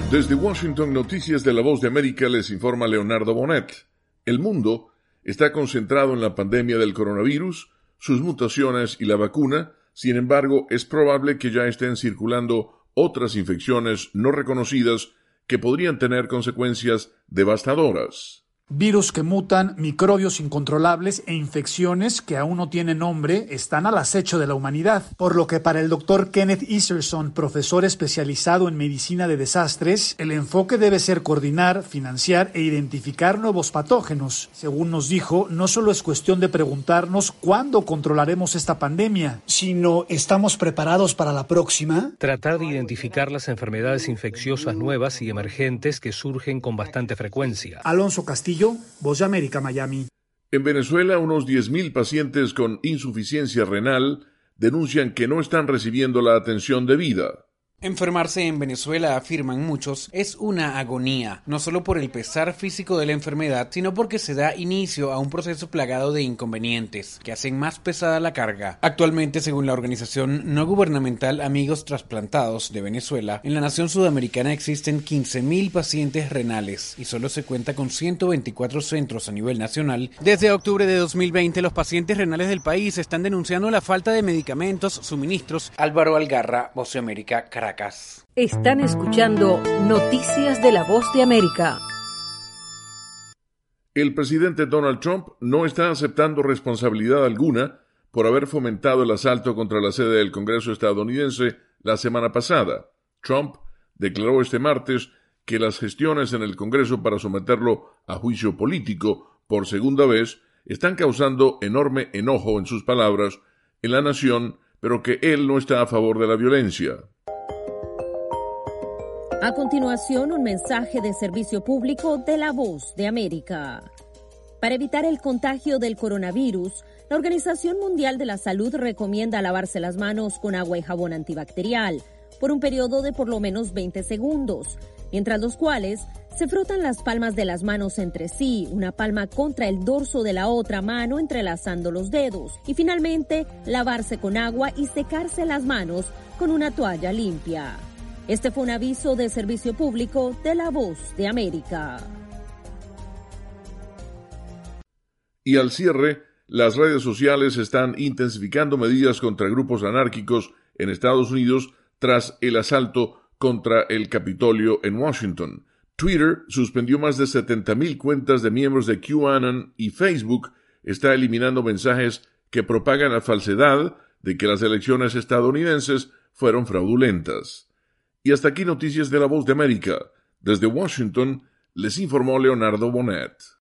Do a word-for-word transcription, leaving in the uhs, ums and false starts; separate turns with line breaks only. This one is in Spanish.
Desde Washington, Noticias de la Voz de América, les informa Leonardo Bonet. El mundo está concentrado en la pandemia del coronavirus, sus mutaciones y la vacuna. Sin embargo, es probable que ya estén circulando otras infecciones no reconocidas que podrían tener consecuencias devastadoras.
Virus que mutan, microbios incontrolables e infecciones que aún no tienen nombre están al acecho de la humanidad, por lo que para el doctor Kenneth Iserson, profesor especializado en medicina de desastres, el enfoque debe ser coordinar, financiar e identificar nuevos patógenos. Según nos dijo, no solo es cuestión de preguntarnos cuándo controlaremos esta pandemia, sino ¿estamos preparados para la próxima?
Tratar de identificar las enfermedades infecciosas nuevas y emergentes que surgen con bastante frecuencia.
Alonso Castillo, Voz de América, Miami.
En Venezuela, unos diez mil pacientes con insuficiencia renal denuncian que no están recibiendo la atención debida.
Enfermarse en Venezuela, afirman muchos, es una agonía, no solo por el pesar físico de la enfermedad, sino porque se da inicio a un proceso plagado de inconvenientes, que hacen más pesada la carga. Actualmente, según la organización no gubernamental Amigos Trasplantados de Venezuela, en la nación sudamericana existen quince mil pacientes renales y solo se cuenta con ciento veinticuatro centros a nivel nacional. Desde octubre de dos mil veinte, los pacientes renales del país están denunciando la falta de medicamentos, suministros. Álvaro Algarra, Voz de América, Caracas.
Están escuchando Noticias de la Voz de América.
El presidente Donald Trump no está aceptando responsabilidad alguna por haber fomentado el asalto contra la sede del Congreso estadounidense la semana pasada. Trump declaró este martes que las gestiones en el Congreso para someterlo a juicio político por segunda vez están causando enorme enojo, en sus palabras, en la nación, pero que él no está a favor de la violencia.
A continuación, un mensaje de servicio público de la Voz de América. Para evitar el contagio del coronavirus, la Organización Mundial de la Salud recomienda lavarse las manos con agua y jabón antibacterial por un periodo de por lo menos veinte segundos, mientras los cuales se frotan las palmas de las manos entre sí, una palma contra el dorso de la otra mano entrelazando los dedos, y finalmente lavarse con agua y secarse las manos con una toalla limpia. Este fue un aviso de servicio público de la Voz de América.
Y al cierre, las redes sociales están intensificando medidas contra grupos anárquicos en Estados Unidos tras el asalto contra el Capitolio en Washington. Twitter suspendió más de setenta mil cuentas de miembros de QAnon y Facebook está eliminando mensajes que propagan la falsedad de que las elecciones estadounidenses fueron fraudulentas. Y hasta aquí Noticias de la Voz de América. Desde Washington, les informó Leonardo Bonet.